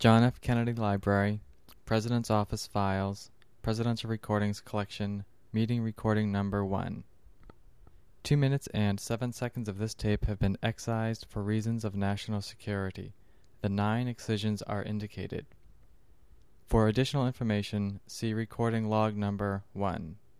John F. Kennedy Library, President's Office Files, Presidential Recordings Collection, Meeting Recording Number 1. 2 minutes and 7 seconds of this tape have been excised for reasons of national security. The 9 excisions are indicated. For additional information, see recording log number 1.